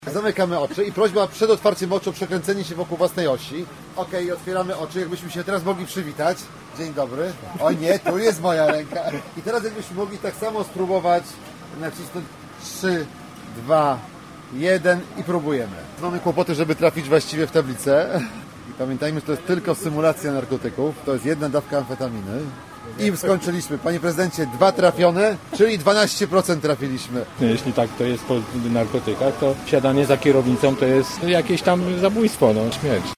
Zamykamy oczy i prośba przed otwarciem oczu o przekręcenie się wokół własnej osi. Okej, otwieramy oczy, jakbyśmy się teraz mogli przywitać. Dzień dobry. O nie, tu jest moja ręka. I teraz jakbyśmy mogli tak samo spróbować nacisnąć 3, 2, 1 i próbujemy. Mamy kłopoty, żeby trafić właściwie w tablicę. I pamiętajmy, że to jest tylko symulacja narkotyków. To jest 1 dawka amfetaminy. I skończyliśmy. Panie prezydencie, 2 trafione, czyli 12% trafiliśmy. Jeśli tak to jest po narkotykach, to siadanie za kierownicą to jest jakieś tam zabójstwo, śmierć.